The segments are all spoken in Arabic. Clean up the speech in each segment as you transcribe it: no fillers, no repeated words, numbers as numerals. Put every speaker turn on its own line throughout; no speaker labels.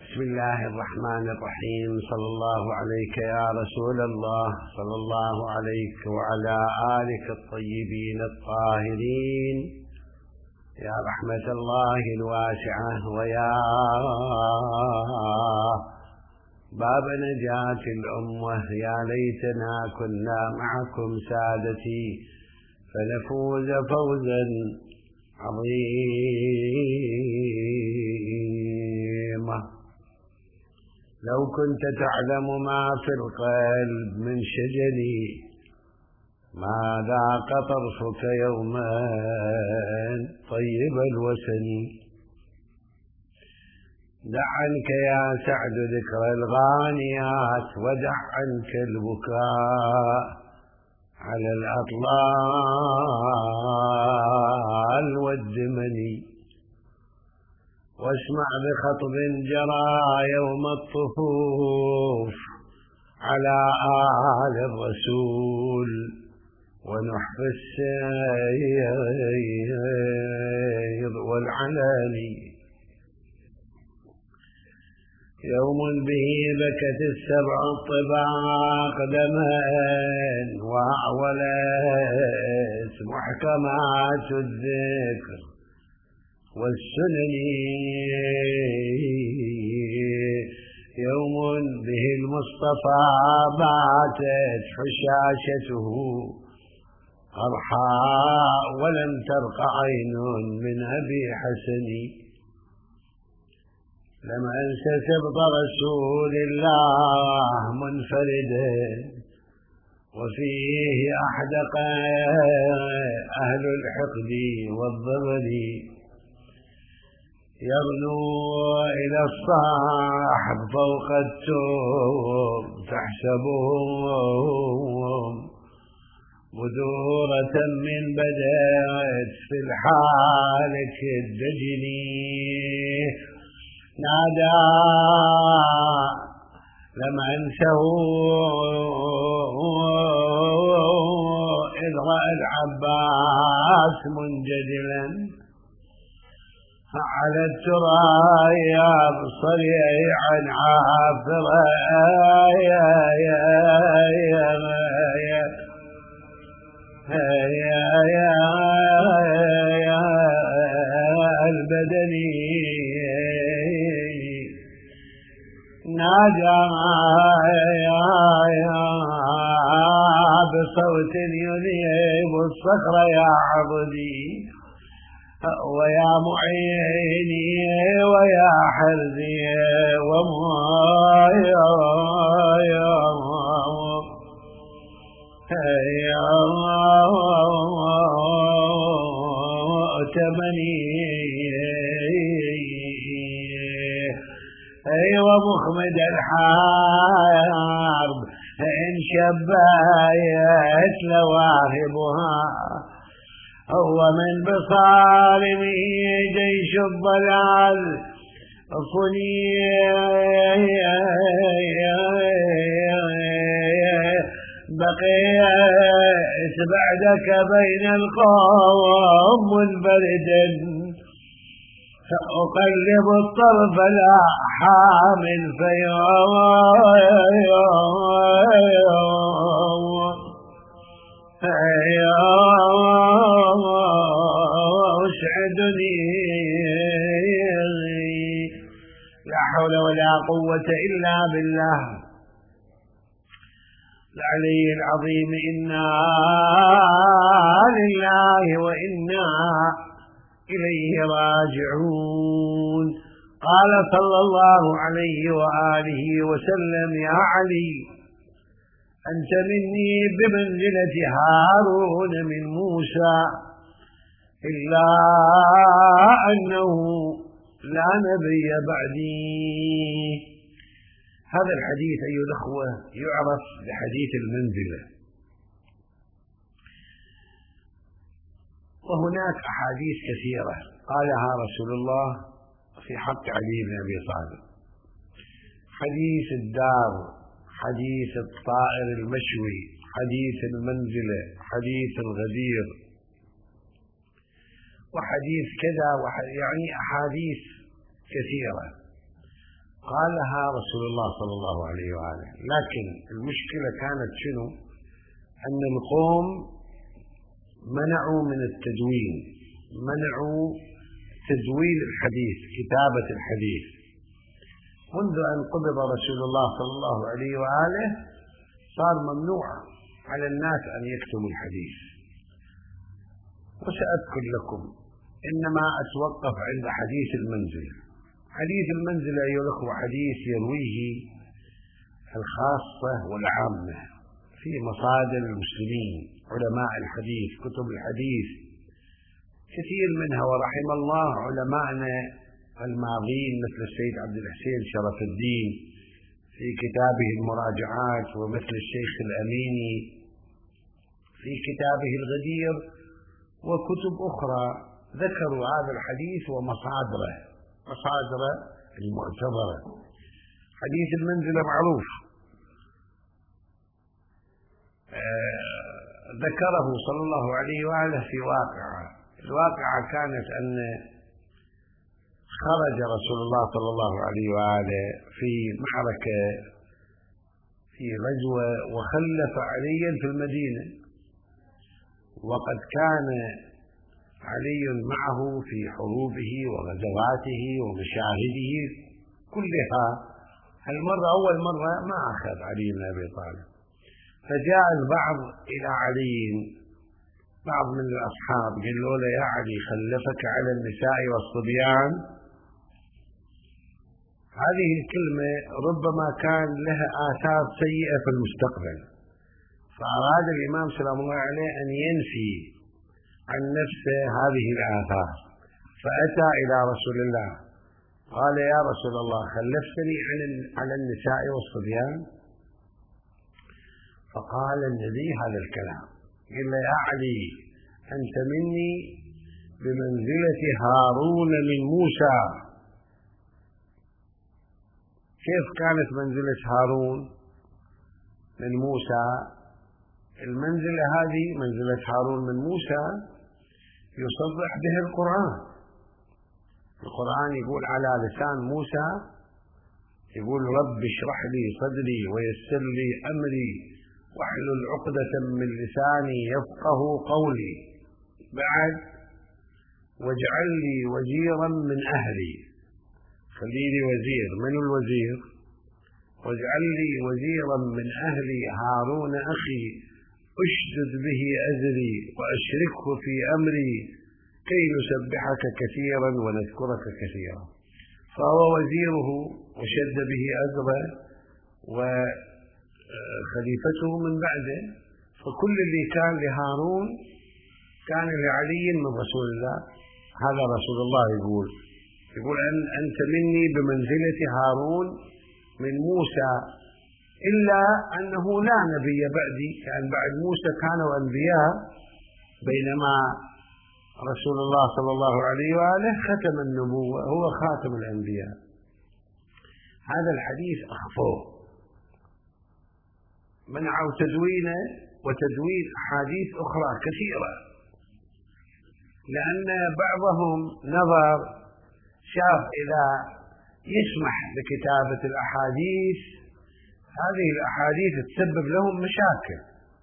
بسم الله الرحمن الرحيم. صلى الله عليك يا رسول الله، صلى الله عليك وعلى آلك الطيبين الطاهرين، يا رحمة الله الواسعة ويا باب نجاة الأمة. يا ليتنا كنا معكم سادتي فنفوز فوزا عظيما. لو كنت تعلم ما في القلب من شجني ما ذاق طرفك يوما طيب الوسن. دع عنك يا سعد ذكر الغانيات ودع عنك البكاء على الأطلال والدمن. واسمع بخطب جرى يوم الطفوف على آل الرسول ونحف السير والعلاني. يوم به بكت السبع الطباق دما وأعولت محكمات الذكر والسنن. يوم به المصطفى باتت حشاشته قرحاء ولم ترق عين من أبي حسن. لم أنس سبط رسول الله منفردا وفيه أحدق أهل الحقد والضغن. يغنو إلى الصاحب فوق التوب تحسبهم بذورة من بدأت في الحال كالدجن. نادى لم أنسه إذ رأى العباس منجدلا على الترايا صريعا عافرا البدني. نادى بصوت يذيب الصخر يا عبدي ويا معيني ويا حرزي ومؤتمني. ومخمد الحرب إن شبايت لواهبها هو من بصارمه جيش الضلال فني. بقيت بعدك بين القوم منفردا أقلب الطرف لا حامل يسعدني. لا حول ولا قوة إلا بالله العلي العظيم. إنا لله وإنا إليه راجعون. قال صلى الله عليه وآله وسلم: يا علي أنت مني بمنزلة هارون من موسى إلا أنه لا نبي بعدي. هذا الحديث أيها الأخوة يعرف بحديث المنزلة، وهناك أحاديث كثيرة قالها رسول الله في حق علي بن أبي طالب: حديث الدار، حديث الطائر المشوي، حديث المنزلة، حديث الغدير، وحديث كذا يعني أحاديث كثيرة. قالها رسول الله صلى الله عليه وآله، لكن المشكلة كانت شنو؟ أن القوم منعوا من التدوين، منعوا تدوين الحديث، كتابة الحديث. منذ أن قبض رسول الله صلى الله عليه وآله صار ممنوع على الناس أن يكتبوا الحديث. وسأذكر لكم، إنما أتوقف عند حديث المنزلة. حديث المنزلة أيها الأخوة حديث يرويه الخاصة والعامة في مصادر المسلمين، علماء الحديث، كتب الحديث كثير منها، ورحم الله علماءنا الماضين مثل السيد عبد الحسين شرف الدين في كتابه المراجعات، ومثل الشيخ الأميني في كتابه الغدير، وكتب أخرى ذكروا هذا الحديث ومصادره، مصادره المعتبرة. حديث المنزلة معروف، ذكره صلى الله عليه وآله في واقعة. الواقعة كانت أن خرج رسول الله صلى الله عليه وآله في معركة، في غزوة، وخلف عليا في المدينة، وقد كان علي معه في حروبه وغزواته ومشاهده كلها. هالمرة أول مرة ما أخذ علي بن أبي طالب، فجاء البعض إلى علي، بعض من الأصحاب، قالوا له: يا علي خلفك على النساء والصبيان. هذه الكلمة ربما كان لها آثار سيئة في المستقبل، فأراد الإمام سلام الله عليه أن ينفي عن نفسه هذه الآثار، فأتى إلى رسول الله قال: يا رسول الله خلفتني على النساء والصبيان؟ فقال النبي هذا الكلام، قال له: يا علي أنت مني بمنزلة هارون من موسى. كيف كانت منزلة هارون من موسى؟ المنزلة هذه منزلة هارون من موسى يصرح به القرآن. القرآن يقول على لسان موسى، يقول: رب اشرح لي صدري ويسر لي أمري واحلل عقدة من لساني يفقه قولي. بعد: واجعل لي وزيرا من أهلي. خلي لي وزير. من الوزير؟ واجعل لي وزيرا من أهلي هارون أخي أشدد به أزري وأشركه في أمري كي نسبحك كثيرا ونذكرك كثيرا. فهو وزيره وشد به أزره وخليفته من بعده، فكل اللي كان لهارون كان لعلي من رسول الله. هذا رسول الله يقول أنت مني بمنزلة هارون من موسى، إلا أنه لا نبي بعدي، يعني بعد موسى كانوا أنبياء، بينما رسول الله صلى الله عليه وآله ختم النبوة، هو خاتم الأنبياء. هذا الحديث أخفوه، منعوا تدوينه وتدوين أحاديث أخرى كثيرة، لأن بعضهم نظر شاف إذا يسمح بكتابة الأحاديث، هذه الأحاديث تسبب لهم مشاكل،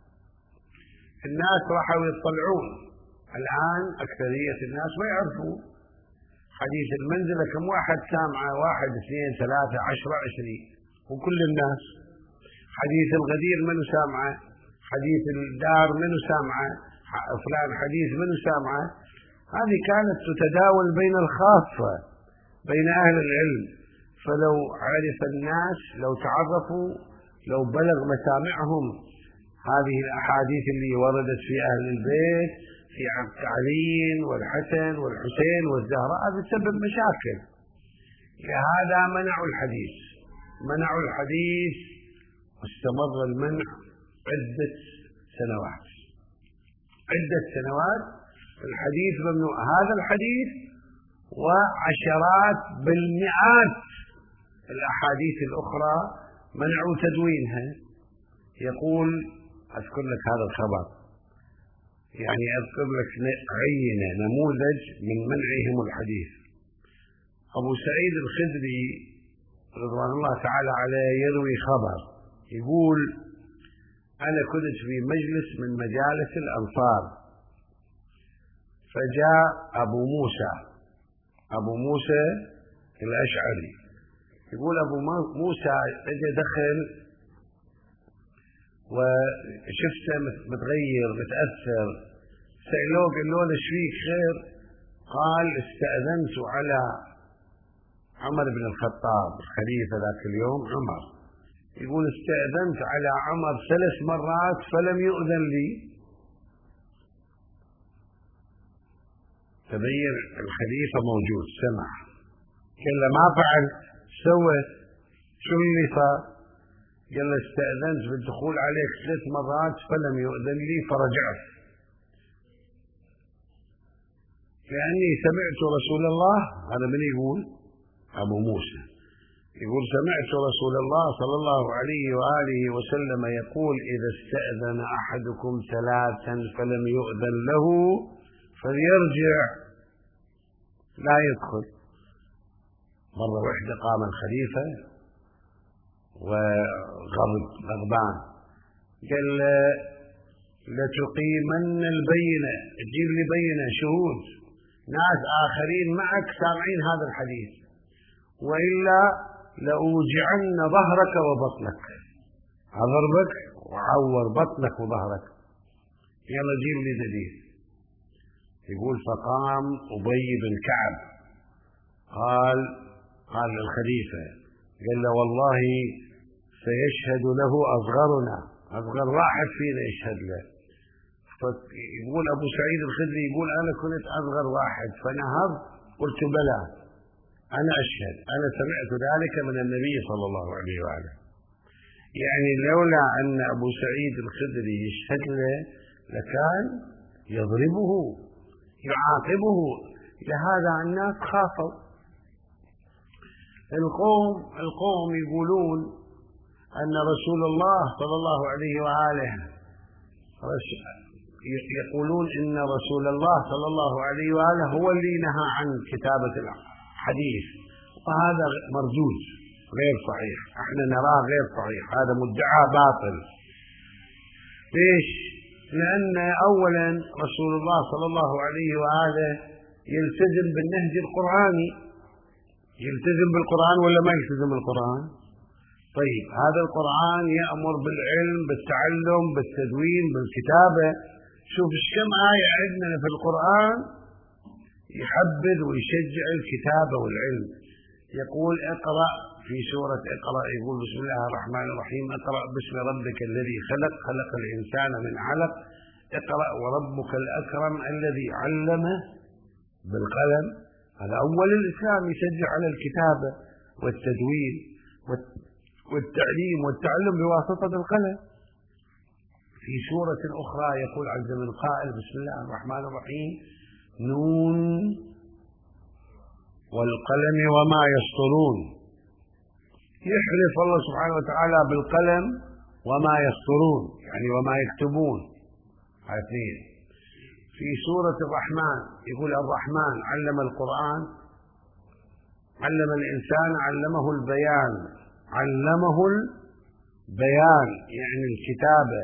الناس راحوا يطلعون. الآن أكثرية الناس ما يعرفوا حديث المنزلة، كم واحد سامعه؟ 1 2 3 10 20، وكل الناس. حديث الغدير منو سامعه؟ حديث الدار منو سامعه؟ فلان حديث منو سامعه؟ هذه كانت تتداول بين الخاصة، بين أهل العلم. فلو عرف الناس، لو تعرفوا، لو بلغ مسامعهم هذه الأحاديث اللي وردت في أهل البيت، في علي والحسن والحسين والزهراء، هذا تسبب مشاكل. لهذا منعوا الحديث، واستمر المنع عدة سنوات. الحديث ممنوع، هذا الحديث وعشرات بالمئات الأحاديث الأخرى منعوا تدوينها. يقول، أذكر لك هذا الخبر، يعني أذكر لك عينة نموذج من منعهم الحديث. أبو سعيد الخدري رضوان الله تعالى عليه يروي خبر يقول: أنا كنت في مجلس من مجالس الأنصار، فجاء أبو موسى الأشعري، يقول أبو موسى اجى دخل وشفته متغير متأثر، سألوه قال له: ايش فيك خير؟ قال: استأذنت على عمر بن الخطاب الخليفة ذاك اليوم عمر، يقول استأذنت على عمر 3 مرات فلم يؤذن لي. تبين الخليفة موجود، سمع، قال له: ما فعلت، سويت، شو اللي صار؟ قال له: استأذنت بالدخول عليك 3 مرات فلم يؤذن لي فرجعت، لأني سمعت رسول الله. هذا من يقول؟ أبو موسى يقول: سمعت رسول الله صلى الله عليه وآله وسلم يقول: إذا استأذن أحدكم 3 فلم يؤذن له فليرجع لا يدخل. مرة واحدة قام الخليفة وغضبان، قال: لتقيمن البينة، تجيب لي بينة، شهود، ناس آخرين معك سامعين هذا الحديث، وإلا لأوجعن ظهرك وبطنك، أضربك وعور بطنك وظهرك، يلا جيب لي دليل. يقول: فقام أبي بن كعب قال للخليفة، قال له: والله سيشهد له أصغرنا، أصغر واحد فينا يشهد له. فيقول أبو سعيد الخدري يقول: أنا كنت أصغر واحد فنهضت قلت: بلى أنا أشهد، أنا سمعت ذلك من النبي صلى الله عليه وآله. يعني لولا أن أبو سعيد الخدري يشهد له لكان يضربه يعاقبه، لهذا الناس خافوا. القوم يقولون أن رسول الله صلى الله عليه وآله يقولون إن رسول الله صلى الله عليه وآله هو اللي نهى عن كتابة الحديث، وهذا مردود غير صحيح، احنا نراه غير صحيح، هذا مدعى باطل. ليش؟ لأن أولا رسول الله صلى الله عليه وآله يلتزم بالنهج القرآني، يلتزم بالقرآن ولا ما يلتزم بالقرآن؟ طيب، هذا القرآن يأمر بالعلم، بالتعلم، بالتدوين، بالكتابة. شوف كم آية عندنا في القرآن يحبذ ويشجع الكتابة والعلم. يقول: اقرأ في سورة اقرأ، يقول: بسم الله الرحمن الرحيم، اقرأ باسم ربك الذي خلق، خلق الإنسان من علق، اقرأ وربك الأكرم الذي علم بالقلم. هذا أول الإسلام يشجع على الكتابة والتدوين والتعليم والتعلم بواسطة القلم. في سورة أخرى يقول عز من قائل: بسم الله الرحمن الرحيم، نون والقلم وما يسطرون. يحلف الله سبحانه وتعالى بالقلم وما يسطرون، يعني وما يكتبون. اثنين. في سورة الرحمن يقول: الرحمن علم القرآن، علم الإنسان علمه البيان، علمه البيان يعني الكتابة.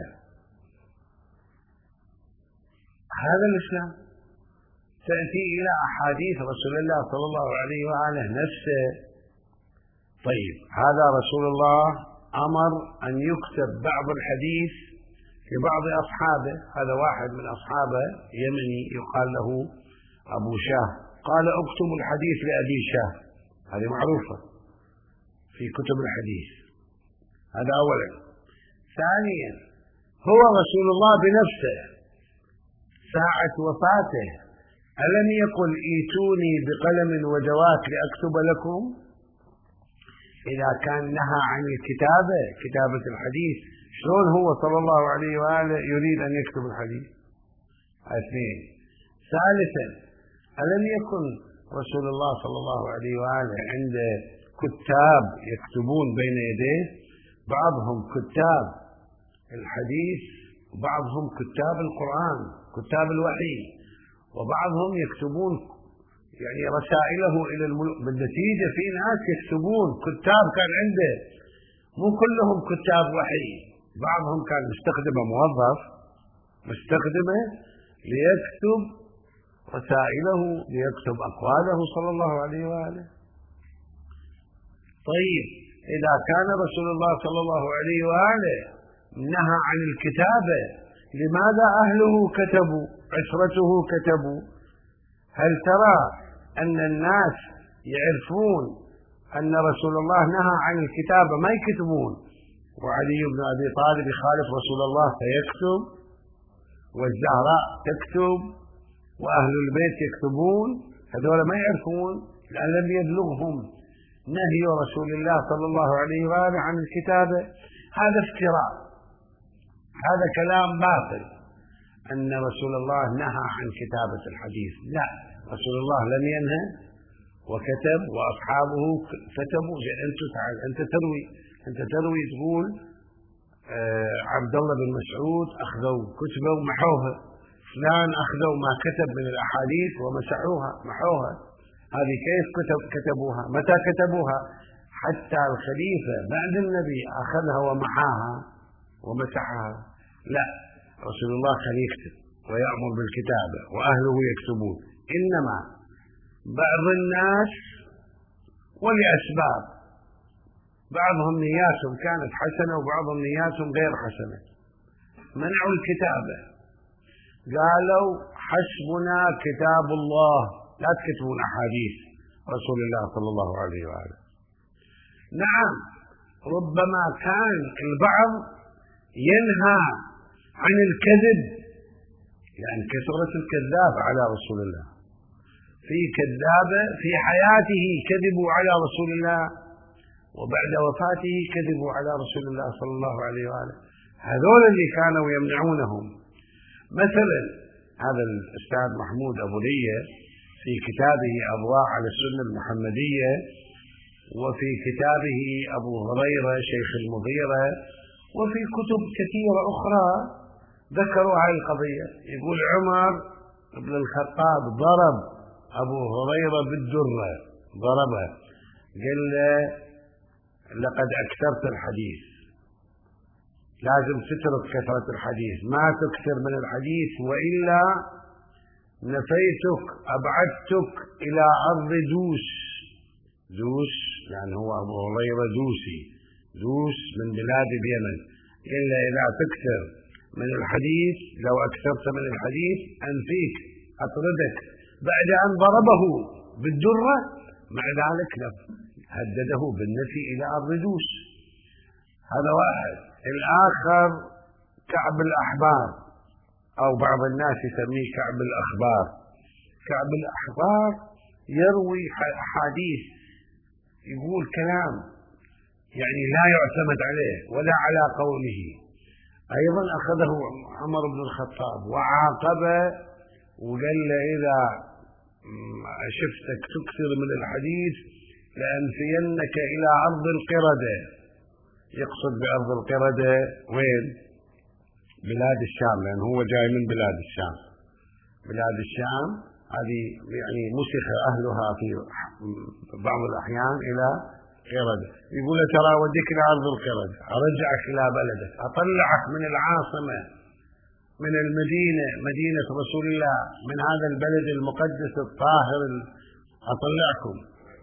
هذا الإسلام. تأتي إلى أحاديث رسول الله صلى الله عليه وآله نفسه. طيب، هذا رسول الله أمر أن يكتب بعض الحديث لبعض أصحابه. هذا واحد من أصحابه يمني يقال له أبو شاه، قال: اكتب الحديث لأبي شاه. هذه معروفة في كتب الحديث. هذا أولا. ثانيا، هو رسول الله بنفسه ساعة وفاته ألم يقل: ايتوني بقلم ودواك لأكتب لكم؟ إذا كان نهى عن الكتابة، كتابة الحديث، شلون هو صلى الله عليه وآله يريد أن يكتب الحديث؟ اثنين. ثالثا، ألم يكن رسول الله صلى الله عليه وآله عند كتاب يكتبون بين يديه، بعضهم كتاب الحديث وبعضهم كتاب القرآن، كتاب الوحي، وبعضهم يكتبون يعني رسائله إلى الملوك. بالنتيجة في ناس يكتبون، كتاب كان عنده، مو كلهم كتاب وحي، بعضهم كان مستخدمه موظف، مستخدمه ليكتب رسائله، ليكتب أقواله صلى الله عليه وآله. طيب إذا كان رسول الله صلى الله عليه وآله نهى عن الكتابة، لماذا أهله كتبوا، عشرته كتبوا؟ هل ترى أن الناس يعرفون أن رسول الله نهى عن الكتابة ما يكتبون، وعلي بن أبي طالب يخالف رسول الله فيكتب، والزهراء تكتب، وأهل البيت يكتبون؟ هذول ما يعرفون لأن لم يبلغهم نهي رسول الله صلى الله عليه وآله عن الكتابة. هذا افتراء، هذا كلام باطل أن رسول الله نهى عن كتابة الحديث. لا، رسول الله لم ينهى وكتب، وأصحابه كتبوا. أنت تروي تقول عبد الله بن مسعود أخذوا كتبه ومحوها، فلان أخذوا ما كتب من الأحاديث ومسحوها محوها. هذه كيف كتبوها؟ متى كتبوها؟ حتى الخليفة بعد النبي أخذها ومحاها ومسحها. لا، رسول الله كان يكتب ويأمر بالكتابة وأهله يكتبون، إنما بعض الناس ولأسباب، بعضهم نياتهم كانت حسنة وبعضهم نياتهم غير حسنة، منعوا الكتابة، قالوا حسبنا كتاب الله، لا تكتبون أحاديث رسول الله صلى الله عليه وآله. نعم، ربما كان البعض ينهى عن الكذب، يعني كثرة الكذاب على رسول الله، في كذابة في حياته كذبوا على رسول الله، وبعد وفاته كذبوا على رسول الله صلى الله عليه وآله. هذول اللي كانوا يمنعونهم. مثلا هذا الأستاذ محمود أبو لية في كتابه أضواء على السنة المحمدية، وفي كتابه أبو هريرة شيخ المغيرة، وفي كتب كثيرة أخرى ذكروا هذه القضية. يقول عمر بن الخطاب ضرب أبو هريرة بالدرة، ضربه، قال له لقد أكثرت الحديث، لازم تترك كثرة الحديث، ما تكثر من الحديث وإلا نفيتك أبعدتك إلى أرض دوس. دوس يعني هو أبو هريرة دوسي، دوس من بلاد اليمن. إلا إذا تكثر من الحديث، لو أكثرت من الحديث أنفيك، أطردك. بعد أن ضربه بالدرة مع ذلك هدده بالنفي إلى أرض دوس. هذا واحد. الآخر كعب الأحبار، أو بعض الناس يسميه كعب الأخبار. كعب الأحبار يروي أحاديث، يقول كلام يعني لا يعتمد عليه ولا على قوله. أيضا أخذه عمر بن الخطاب وعاقبه وقال له إذا شفتك تكثر من الحديث لأنفينك إلى أرض القردة. يقصد بأرض القردة وين؟ بلاد الشام، لأن هو جاي من بلاد الشام. بلاد الشام هذه يعني مسخ أهلها في بعض الأحيان إلى قردة. يقول ترى وديك إلى أرض القردة، أرجعك إلى بلدك، أطلعك من العاصمة، من المدينة، مدينة رسول الله، من هذا البلد المقدس الطاهر، أطلعكم.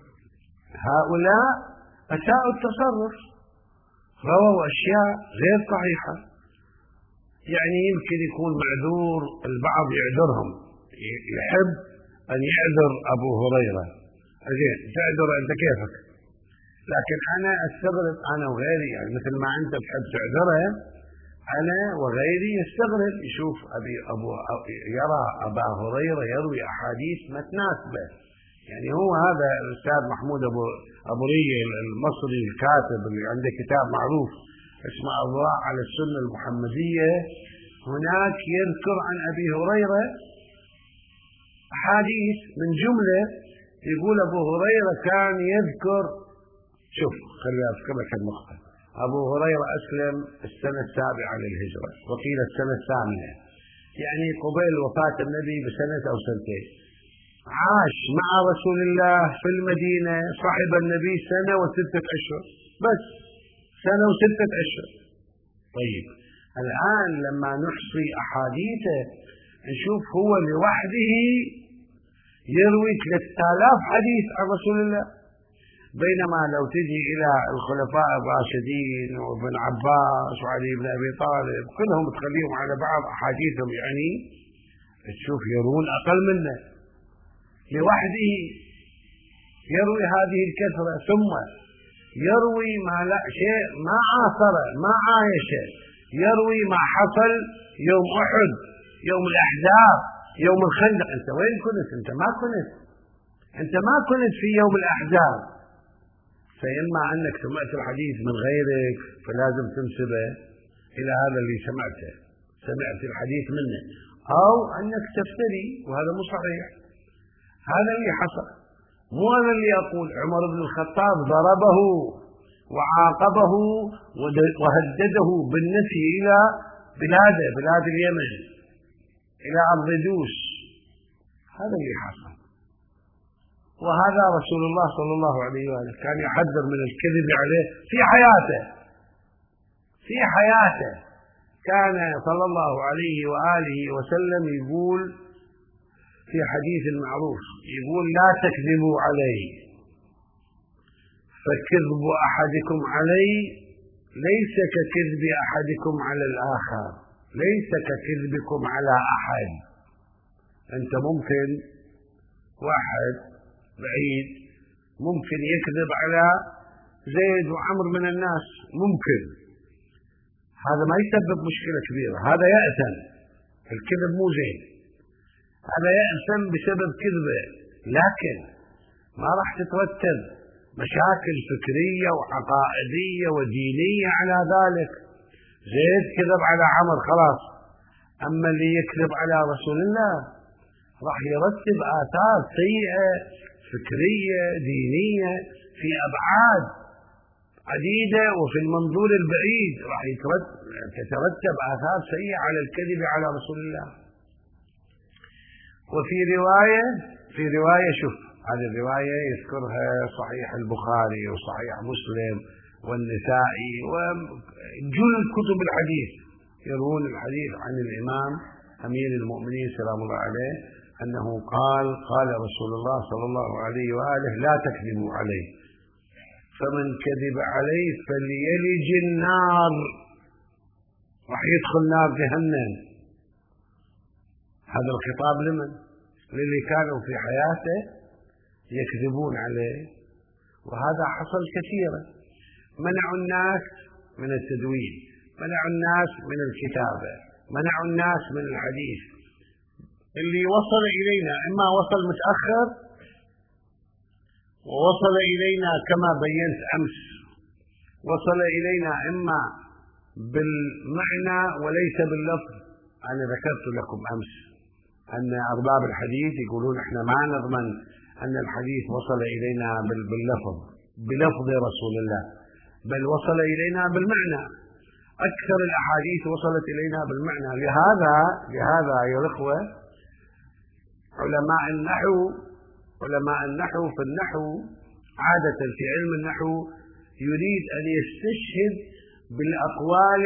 هؤلاء أساءوا التصرف، رووا أشياء غير صحيحة. يعني يمكن يكون معذور، البعض يعذرهم، يحب أن يعذر أبو هريرة، زين تعذر أنت كيفك، لكن أنا أستغرب، أنا وغيري، يعني مثل ما أنت تحب تعذره، أنا وغيري يستغرب يشوف يرى أبا هريرة يروي أحاديث ما تناسبه. يعني هو هذا الأستاذ محمود أبو لية المصري الكاتب اللي عنده كتاب معروف اسمه أضواء على السنة المحمدية، هناك يذكر عن أبي هريرة أحاديث من جملة، يقول أبو هريرة كان يذكر، شوف خلي أذكر لك النقطة، أبو هريرة أسلم السنة 7 للهجرة، وقيل السنة 8، يعني قبيل وفاة النبي بسنة أو سنتين. عاش مع رسول الله في المدينة، صحب النبي 1 و6 أشهر بس، 1 و6 أشهر. طيب الآن لما نحصي أحاديثه نشوف هو لوحده يروي 3000 حديث عن رسول الله، بينما لو تجي إلى الخلفاء الراشدين وابن عباس وعلي بن أبي طالب كلهم تخليهم على بعض أحاديثهم يعني تشوف يروون أقل منه، لوحده يروي هذه الكثرة، ثم يروي ما لا شيء ما عاصره ما عايشه، يروي ما حصل يوم أحد، يوم الأحزاب، يوم الخندق. أنت وين كنت؟ أنت ما كنت في يوم الأحزاب، فإما أنك سمعت الحديث من غيرك فلازم تنسبه إلى هذا اللي سمعت الحديث منه، أو أنك تفتري وهذا مو صحيح. هذا اللي حصل، مو هذا اللي أقول عمر بن الخطاب ضربه وعاقبه وهدده بالنفي إلى بلاد اليمن، إلى أرض دوس. هذا اللي حصل، وهذا رسول الله صلى الله عليه وآله كان يحذر من الكذب عليه في حياته. كان صلى الله عليه وآله وسلم يقول في حديث معروف، يقول لا تكذبوا علي، فكذب أحدكم علي ليس ككذب أحدكم على الآخر، ليس ككذبكم على أحد. أنت ممكن واحد بعيد ممكن يكذب على زيد وعمر من الناس، ممكن هذا ما يسبب مشكلة كبيرة، هذا يأثم، الكذب مو زين، هذا يأثم بسبب كذبه، لكن ما راح تترتب مشاكل فكرية وعقائدية ودينية على ذلك. زيد كذب على عمر خلاص، أما اللي يكذب على رسول الله راح يرتب آثار سيئة فكرية دينية في أبعاد عديدة، وفي المنظور البعيد راح تترتب آثار سيئة على الكذب على رسول الله. وفي رواية شوف هذه الرواية يذكرها صحيح البخاري وصحيح مسلم والنسائي وجل كتب الحديث، يروون الحديث عن الإمام أمير المؤمنين سلام الله عليه أنه قال رسول الله صلى الله عليه وآله لا تكذبوا علي، فمن كذب علي فليلج النار، راح يدخل نار جهنم. هذا الخطاب لمن؟ للي كانوا في حياته يكذبون عليه، وهذا حصل كثيرا. منعوا الناس من التدوين، منعوا الناس من الكتابة، منعوا الناس من الحديث. اللي وصل إلينا إما وصل متأخر ووصل إلينا كما بينت أمس، وصل إلينا إما بالمعنى وليس باللفظ. أنا ذكرت لكم أمس أن أرباب الحديث يقولون إحنا ما نضمن أن الحديث وصل إلينا بلفظ رسول الله، بل وصل إلينا بالمعنى. أكثر الأحاديث وصلت إلينا بالمعنى. لهذا يا الأخوة علماء النحو في النحو عادة في علم النحو يريد أن يستشهد بالأقوال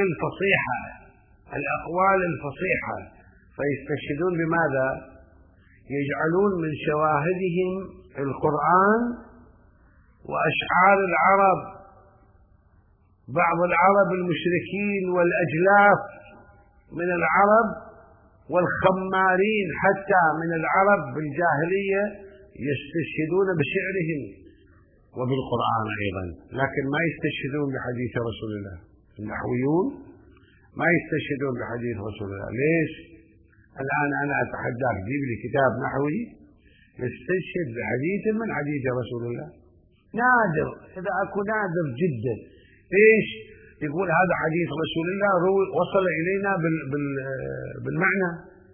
الفصيحة، فيستشهدون بماذا؟ يجعلون من شواهدهم القرآن وأشعار العرب، بعض العرب المشركين والأجلاف من العرب والخمارين حتى من العرب بالجاهلية يستشهدون بشعرهم وبالقرآن أيضا، لكن ما يستشهدون بحديث رسول الله. النحويون ما يستشهدون بحديث رسول الله. ليش؟ الآن أنا أتحداك جيب لي كتاب نحوي يستشهد بحديث من حديث رسول الله، نادر، إذا أكو نادر جدا. ليش؟ يقول هذا حديث رسول الله وصل إلينا بالمعنى.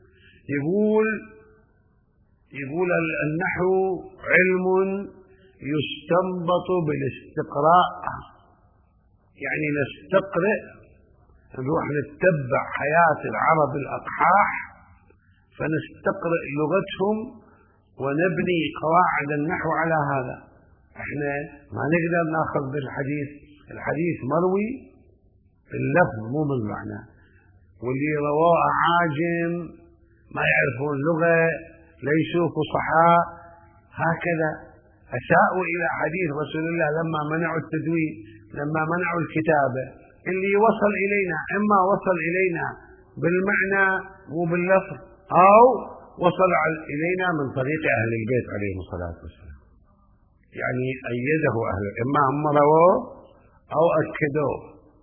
يقول النحو علم يستنبط بالاستقراء، يعني نستقرئ، نروح نتبع حياة العرب الأقحاح فنستقرئ لغتهم ونبني قواعد النحو على هذا. احنا ما نقدر ناخذ بالحديث، الحديث مروي باللفظ مو بالمعنى، واللي رواه أعاجم ما يعرفون لغة ليسوا فصحاء هكذا أساءوا إلى حديث رسول الله لما منعوا التدوين، لما منعوا الكتابة. اللي وصل إلينا إما وصل إلينا بالمعنى مو باللفظ، أو وصل إلينا من طريق أهل البيت عليهم الصلاة والسلام، يعني أيده أهل، إما هم رواه أو أكدوه.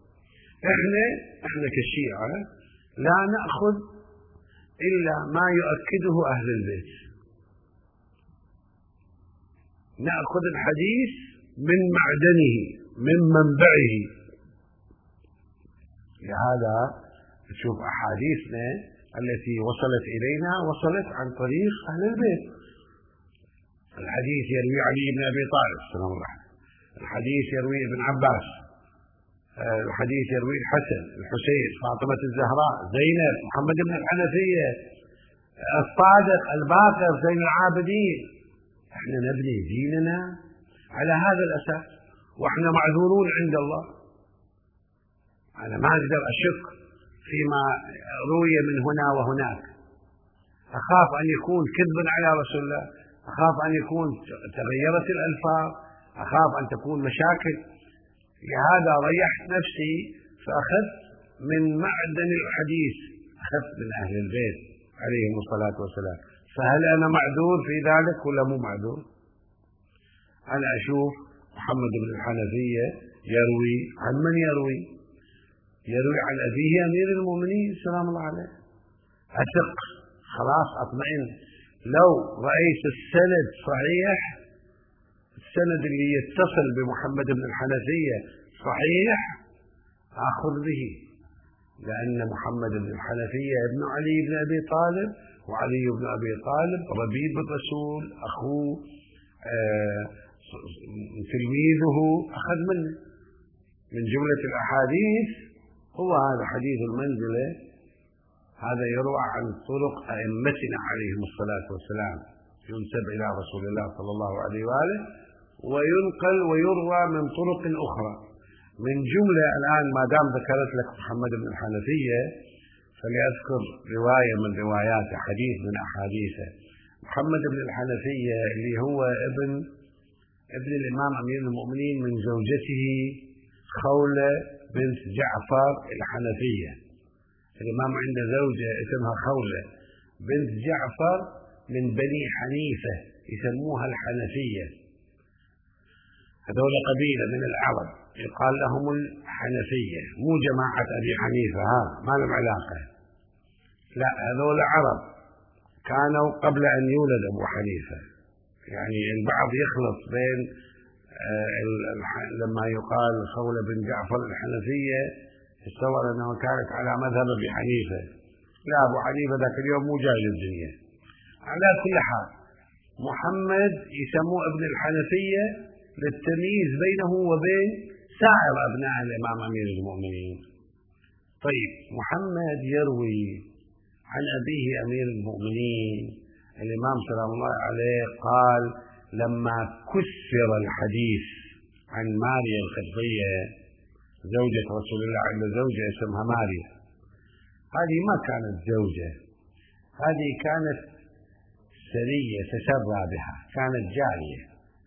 إحنا كالشيعة لا نأخذ إلا ما يؤكده أهل البيت، نأخذ الحديث من معدنه من منبعه. لهذا تشوف أحاديثنا التي وصلت إلينا وصلت عن طريق أهل البيت. الحديث يروي علي بن أبي طالب سلام الله عليه، الحديث يروي ابن عباس، الحديث يروي الحسن الحسين فاطمة الزهراء زينب محمد بن الحنفية الصادق الباقر زين العابدين. احنا نبني ديننا على هذا الأساس، واحنا معذورون عند الله. أنا ما أقدر أشك فيما روي من هنا وهناك، أخاف أن يكون كذبا على رسول الله، أخاف أن يكون تغيرت الألفاظ، أخاف أن تكون مشاكل. لهذا ريحت نفسي فأخذت من معدن الحديث، أخذت من أهل البيت عليهم الصلاة والسلام. فهل أنا معذور في ذلك ولا مو معذور؟ أنا أشوف محمد بن الحنفية يروي عن من يروي؟ يروي عن أبيه أمير المؤمنين سلام الله عليه. أثق خلاص أطمئن. لو رأيت السند صحيح، السند اللي يتصل بمحمد بن الحنفية صحيح أخذ به، لأن محمد بن الحنفية ابن علي بن أبي طالب، وعلي بن أبي طالب ربيب الرسول أخوه تلميذه، أخذ منه. من جملة الأحاديث هو هذا حديث المنزلة، هذا يروى عن طرق أئمتنا عليهم الصلاة والسلام، ينسب إلى رسول الله صلى الله عليه وآله، وينقل ويروى من طرق أخرى. من جملة الآن ما دام ذكرت لك محمد بن الحنفية فليذكر رواية من رواياته، حديث من أحاديثه. محمد بن الحنفية اللي هو ابن الإمام أمير المؤمنين من زوجته خولة بنت جعفر الحنفية. الإمام عنده زوجة اسمها خولة بنت جعفر من بني حنيفة يسموها الحنفية. هذول قبيلة من العرب يقال لهم الحنفية، مو جماعة أبي حنيفة، ما لهم علاقة، لا هذول عرب كانوا قبل أن يولد أبو حنيفة. يعني البعض يخلط بين لما يقال خولة بن جعفر الحنفية يتصور أنه كانت على مذهب أبي حنيفة، لا أبو حنيفة ذاك اليوم مو جاي الدنيا. على كل حال محمد يسموه ابن الحنفية للتمييز بينه وبين سائر أبناء الإمام أمير المؤمنين. طيب محمد يروي عن أبيه أمير المؤمنين الإمام سلام الله عليه قال لما كسر الحديث عن ماريا القبطية زوجة رسول الله، عنده زوجة اسمها ماريا، هذه ما كانت زوجة، هذه كانت سرية تسرى بها، كانت جارية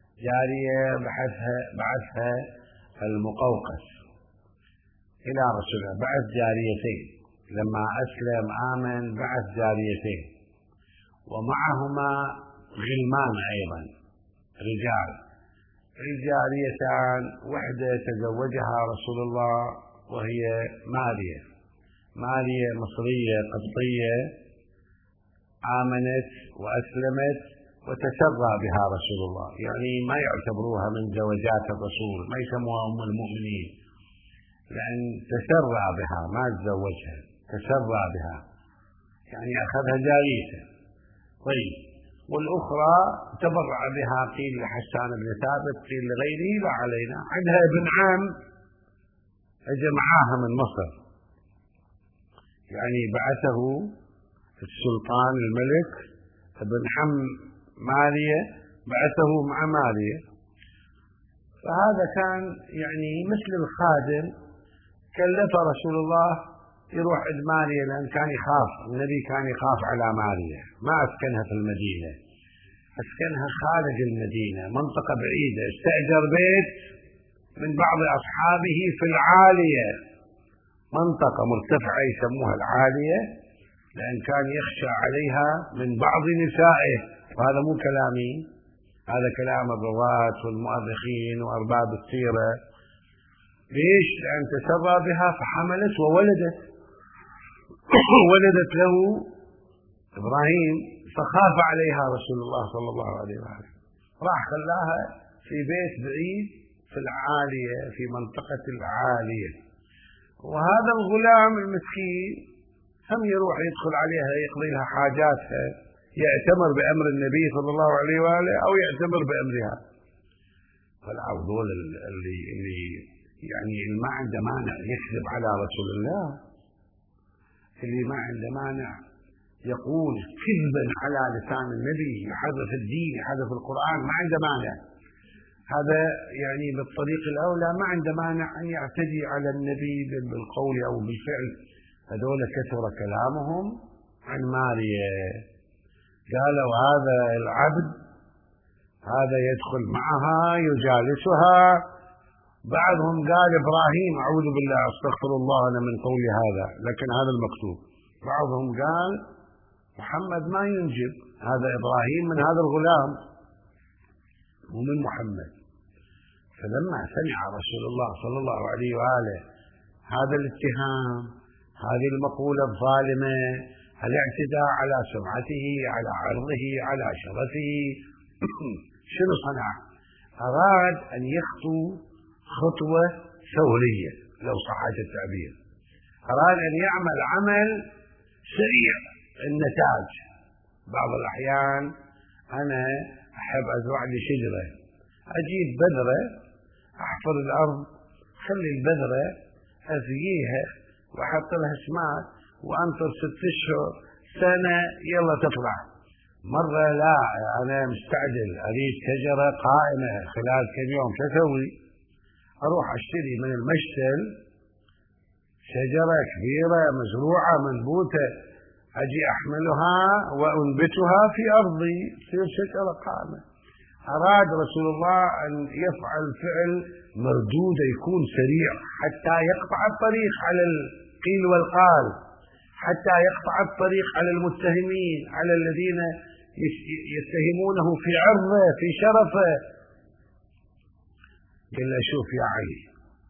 بعثها المقوقس إلى رسول الله، بعث جاريتين لما أسلم آمن، بعث جاريتين ومعهما غلمان أيضا رجال. الجاريتان وحدة تزوجها رسول الله وهي ماريا مصرية قبطية، آمنت وأسلمت وتسرى بها رسول الله، يعني ما يعتبروها من زوجات الرسول، ما يسموها أم المؤمنين، لأن تسرى بها ما تزوجها، تسرى بها يعني أخذها جاريته. طيب والأخرى تبرع بها، قيل لحسان بن ثابت قيل لغيره لا علينا. عندها ابن عام اجى معاها من مصر، يعني بعثه السلطان الملك ابن عم مارية، بعثه مع مارية. فهذا كان يعني مثل الخادم، كلف رسول الله يروح عند مارية، لأن كان يخاف، النبي كان يخاف على مارية، ما أسكنها في المدينة، أسكنها خارج المدينة، منطقة بعيدة، استأجر بيت من بعض أصحابه في العالية، منطقة مرتفعة يسموها العالية، لأن كان يخشى عليها من بعض نسائه. وهذا مو كلامي، هذا كلام الرواة والمؤرخين وأرباب السيرة. ليش؟ لأن تسرى بها فحملت وولدت ولدت له إبراهيم، فخاف عليها رسول الله صلى الله عليه وآله، راح خلاها في بيت بعيد في العالية، في منطقة العالية. وهذا الغلام المسكين هم يروح يدخل عليها يقضي لها حاجاتها، يأتمر بأمر النبي صلى الله عليه وآله أو يأتمر بأمرها. فالعوضول اللي يعني ما عنده مانع يكذب على رسول الله، اللي ما عنده مانع يقول كذبا على لسان النبي، يحرف الدين، يحرف القرآن، ما عنده مانع. هذا يعني بالطريق الأولى ما عنده مانع أن يعتدي على النبي بالقول أو بالفعل. هذول كثر كلامهم عن ماريا، قالوا هذا العبد هذا يدخل معها يجالسها. بعضهم قال إبراهيم، أعوذ بالله أستغفر الله أنا من قول هذا، لكن هذا المكتوب. بعضهم قال محمد ما ينجب، هذا إبراهيم من هذا الغلام ومن محمد. فلما سمع رسول الله صلى الله عليه وآله هذا الاتهام، هذه المقولة الظالمة، الاعتداء على سمعته، على عرضه، على شرفه، شنو صنع؟ أراد أن يخطو خطوة ثورية لو صحت التعبير، أراد أن يعمل عمل سريع النتاج. بعض الأحيان أنا أحب أزرع لي شجرة، أجيب بذرة، أحفر الأرض، خلي البذرة أزقيها وأحط لها سماد وأنطر 6 أشهر سنة يلا تطلع. مرة لا، أنا مستعجل أريد شجرة قائمة خلال كم يوم، شو أسوي؟ أروح أشتري من المشتل شجرة كبيرة مزروعة منبوتة، أجي أحملها وأنبتها في أرضي تصير شجرة قائمة. أراد رسول الله أن يفعل فعل مردود يكون سريع، حتى يقطع الطريق على القيل والقال، حتى يقطع الطريق على المتهمين، على الذين يتهمونه في عرضه في شرفه. قال له شوف يا علي،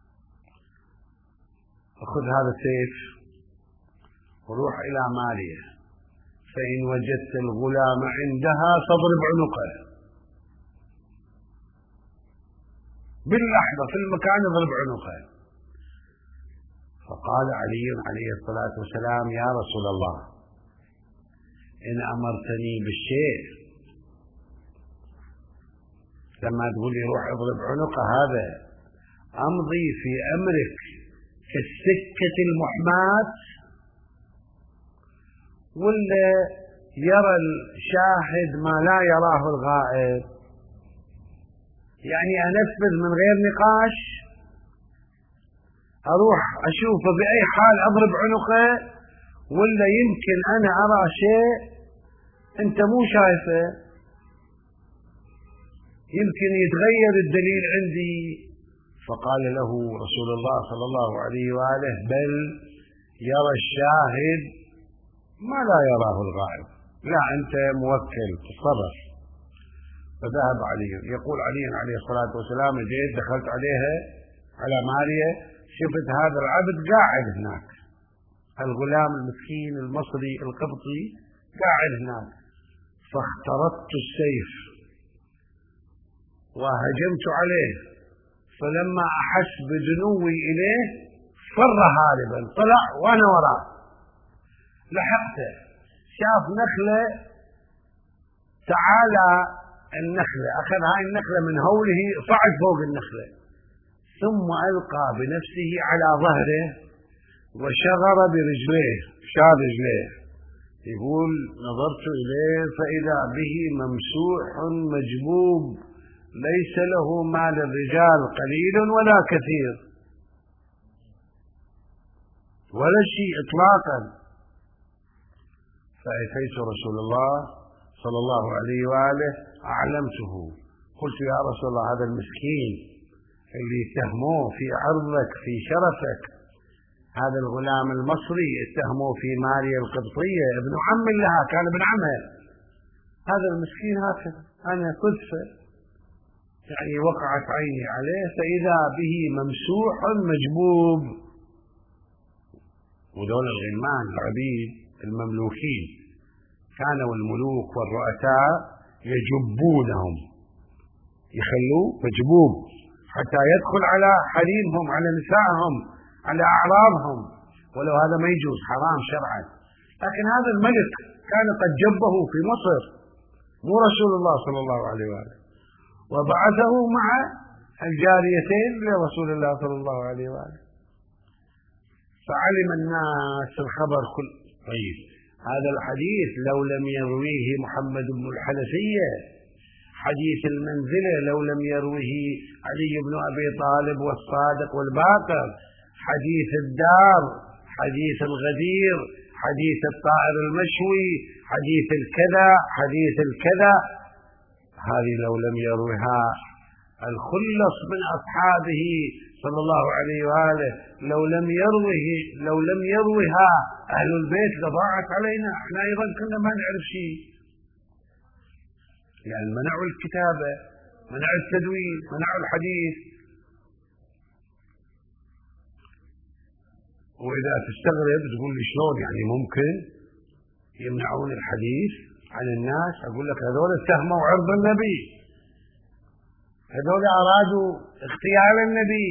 خذ هذا السيف وروح إلى ماريا، فإن وجدت الغلام عندها فاضرب عنقه باللحظة في المكان، اضرب عنقه. فقال علي عليه الصلاة والسلام يا رسول الله إن أمرتني بالشيء، لما تقول لي روح اضرب عنقه هذا أمضي في أمرك كالسكة المحماة، ولا يرى الشاهد ما لا يراه الغائب؟ يعني أنفذ من غير نقاش، أروح أشوفه بأي حال أضرب عنقه، ولا يمكن أنا أرى شيء أنت مو شايفه، يمكن يتغير الدليل عندي. فقال له رسول الله صلى الله عليه وآله بل يرى الشاهد ما لا يراه الغائب، لا أنت موكل تصرف. فذهب علي، يقول علي عليه الصلاة والسلام جيت دخلت عليها على ماريا، شفت هذا العبد قاعد هناك، الغلام المسكين المصري القبطي قاعد هناك، فاخترطت السيف وهجمت عليه، فلما أحس بدنوي إليه فر هاربا، طلع وأنا وراه، لحقته، شاف نخلة، تعالى النخلة، أخذ هاي النخلة من هوله، صعد فوق النخلة، ثم ألقى بنفسه على ظهره وشغر برجليه، شال رجليه، يقول نظرت إليه فإذا به ممسوح مجبوب ليس له مال الرجال قليل ولا كثير ولا شيء إطلاقا. فأتيت رسول الله صلى الله عليه وآله أعلمته، قلت يا رسول الله هذا المسكين اللي اتهموه في عرضك في شرفك، هذا الغلام المصري اتهموه في ماريا القبطية ابن عم لها، كان ابن عمها، هذا المسكين هكذا أنا كذفة يعني وقعت عيني عليه فإذا به ممسوح مجبوب. ودول الغلمان العبيد المملوكين كانوا الملوك والرؤساء يجبونهم، يخلوه مجبوب حتى يدخل على حريمهم، على نسائهم، على أعراضهم، ولو هذا ما يجوز حرام شرعا. لكن هذا الملك كان قد جبه في مصر، مو رسول الله صلى الله عليه وآله، وبعثه مع الجاريتين لرسول الله صلى الله عليه وآله، فعلم الناس الخبر كل. طيب هذا الحديث لو لم يرويه محمد بن الحنفية، حديث المنزلة لو لم يروه علي بن أبي طالب والصادق والباقر، حديث الدار، حديث الغدير، حديث الطائر المشوي، حديث الكذا، حديث الكذا، هذه لو لم يروها الخلص من أصحابه صلى الله عليه وآله، لو لم يروها أهل البيت لضاعت علينا، احنا أيضا كنا ما نعرف شيء، يعني منعوا الكتابة، منعوا التدوين، منعوا الحديث. وإذا تستغرب تقول لي شلون يعني ممكن يمنعون الحديث عن الناس؟ أقول لك هذول اتهموا عرض النبي، هذول أرادوا اغتيال النبي،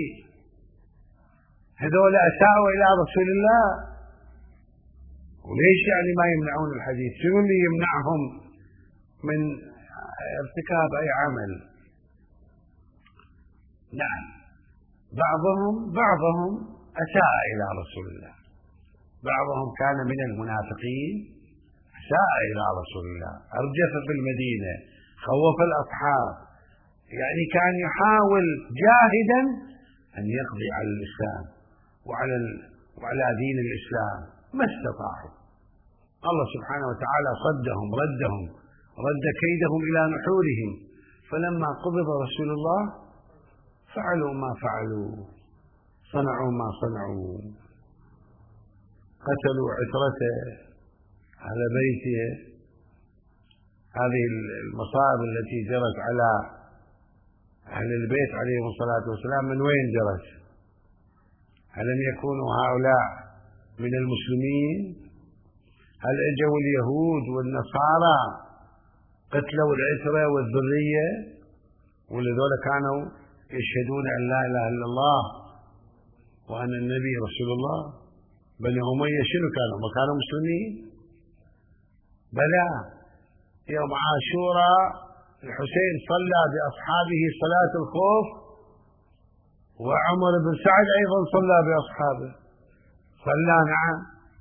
هذول أساءوا إلى رسول الله، وليش يعني ما يمنعون الحديث؟ شنو اللي يمنعهم من ارتكاب أي عمل؟ نعم بعضهم أساء إلى رسول الله، بعضهم كان من المنافقين أساء إلى رسول الله، أرجف في المدينة، خوف الأصحاب، يعني كان يحاول جاهدا أن يقضي على الإسلام وعلى دين الإسلام، ما استطاعوا. الله سبحانه وتعالى صدهم، رد كيدهم إلى نحورهم، فلما قبض رسول الله فعلوا ما فعلوا، صنعوا ما صنعوا، قتلوا عترته أهل بيته. هذه المصائب التي جرت على أهل البيت عليهم الصلاة والسلام من وين جرت؟ ألم يكونوا هؤلاء من المسلمين؟ هل أجوا اليهود والنصارى قتلوا العترة والذرية ولذول كانوا يشهدون أن لا إله إلا الله وأن النبي رسول الله؟ بني أمية شنو كانوا؟ ما كانوا مسلمين؟ بلى، يوم عاشوراء الحسين صلى بأصحابه صلاة الخوف، وعمر بن سعد أيضا صلى بأصحابه، صلى نعم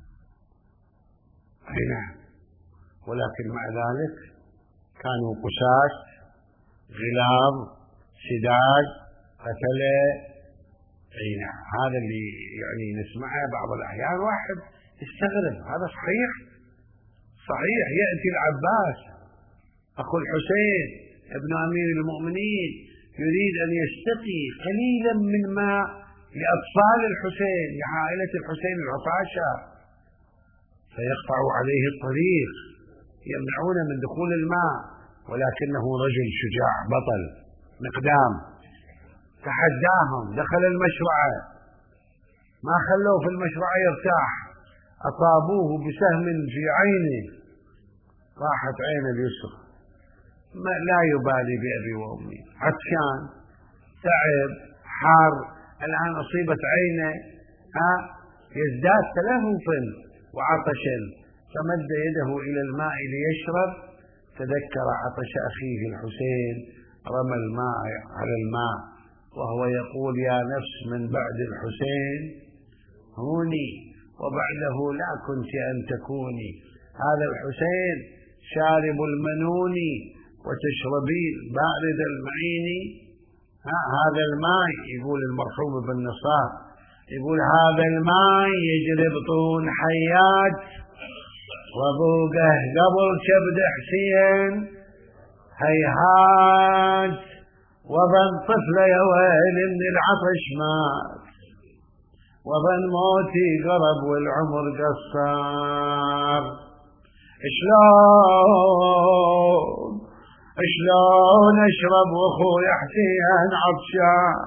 أي نعم، ولكن مع ذلك كانوا قساس غلاظ شداد قتلة. أي نعم، هذا اللي يعني نسمعه بعض الأحيان واحد يستغرب، هذا صحيح يأتي العباس أخو الحسين ابن أمير المؤمنين يريد أن يستقي قليلا من ماء لأطفال الحسين، لعائلة الحسين العطاشة، فيقطع عليه الطريق، يمنعون من دخول الماء، ولكنه رجل شجاع بطل مقدام، تحداهم، دخل المشرعة، ما خلوه في المشرعة يرتاح، أصابوه بسهم في عينه، راحت عين اليسرى، لا يبالي بأبي وأمي، عطشان تعب حار، الآن أصيبت عينه، يزداد تلهفا وعطشا، فمد يده إلى الماء ليشرب، تذكر عطش أخيه الحسين، رمى الماء على الماء وهو يقول يا نفس من بعد الحسين هوني، وبعده لا كنت أن تكوني، هذا الحسين شارب المنون وتشربين بارد المعين، هذا الماء، يقول المرحوم بن نصار، يقول هذا الماء يجري بطون حيات وذوقه قبل كبد حسين هيهات، وظن طفله يا ويل من العطش مات، وظن موتي قرب والعمر قصار. شلون اشرب واخوي حسين عطشان،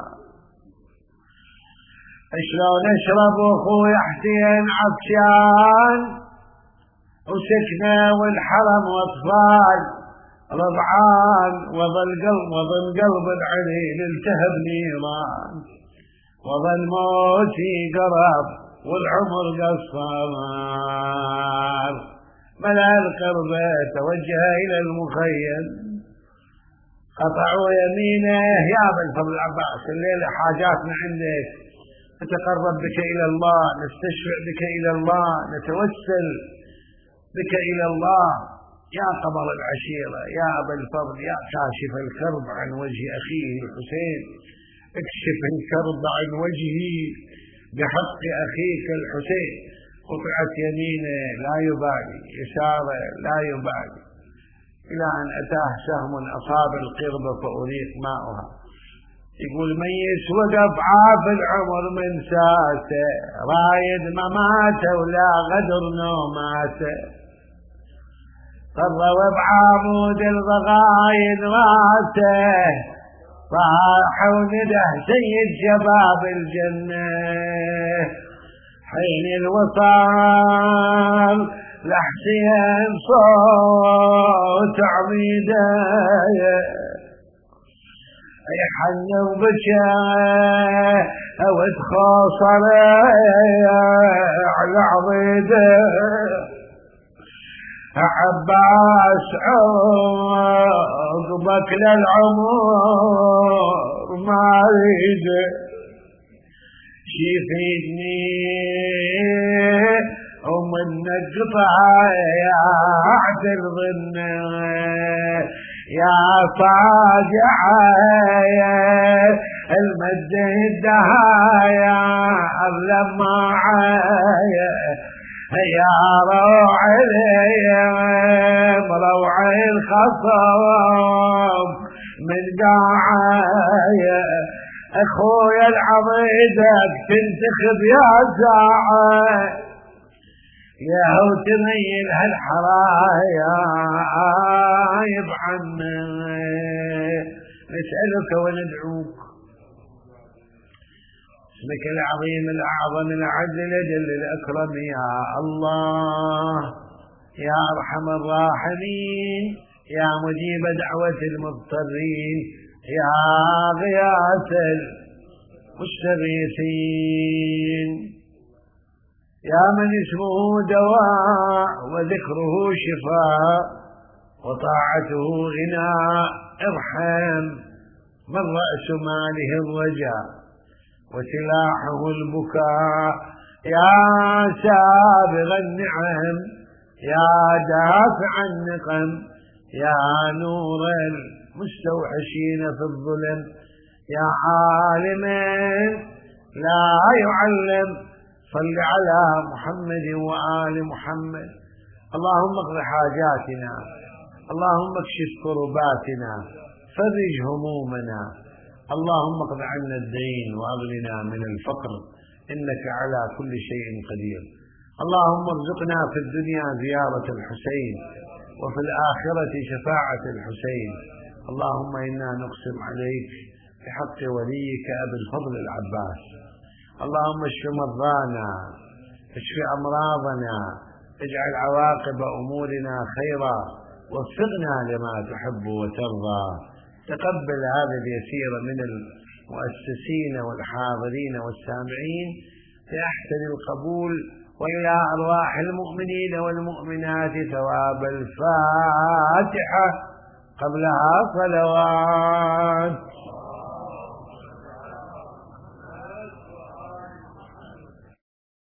شلون اشرب واخوي حسين عطشان، وسكنه والحرم واطفال رضعان، وظل قلب العليل التهب نيران، وظل موتي قرب والعمر قصار. ملا القربة توجه إلى المخيم، قطعوا يمينه يا ابا الفضل العباس، الليلة حاجاتنا عندك، نتقرب بك إلى الله، نستشفع بك إلى الله، نتوسل بك إلى الله يا قمر العشيرة، يا أبا الفضل، يا كاشف الكرب عن وجه أخيه الحسين، اكشف الكرب عن وجهي بحق أخيك الحسين. قطعت يمينه لا يبالي، يساره لا يبالي، إلى أن أتاه سهم أصاب القربة فأريق ماؤها. يقول ميس وقف عاف العمر من ساسه، رايد مماته ولا غدر نوماته، قروا بعمود الضغاين راسه، راح ونده سيد شباب الجنة. حين الوصال لحسين صوت عميده يحن وبكى وتخاصر على عضيده، عباس عقبك للعمر ما يريد، شيفيدني ومن القطع يا عدل ظنه، يا فاجعة المد الدهايا لما عايا، يا روعي مروعي الخصم من قاعايا، اخويا العضيدك تنتخب يا ساعة، يا هو تميل هالحرايا يبعنا، نسألك وندعوك اسمك العظيم الأعظم العدل الأجل الأكرم يا الله، يا أرحم الراحمين، يا مجيب دعوة المضطرين، يا غياث المستغيثين، يا من اسمه دواء وذكره شفاء وطاعته غناء، ارحم من رأس ماله الرجاء وسلاحه البكاء، يا سابغ النعم، يا دافع النقم، يا نور المستوحشين في الظلم، يا عالما لا يعلم، صل على محمد وآل محمد. اللهم اقض حاجاتنا، اللهم اكشف كرباتنا، فرج همومنا، اللهم اقض عنا الدين وأغننا من الفقر، إنك على كل شيء قدير. اللهم ارزقنا في الدنيا زيارة الحسين وفي الآخرة شفاعة الحسين. اللهم إنا نقسم عليك بحق وليك أبي الفضل العباس، اللهم اشف مرضانا، اشف أمراضنا، اجعل عواقب أمورنا خيرا، وفقنا لما تحب وترضى. تقبل هذا اليسير من المؤسسين والحاضرين والسامعين بأحسن القبول، وإلى أرواح المؤمنين والمؤمنات ثواب الفاتحة قبلها صلوات.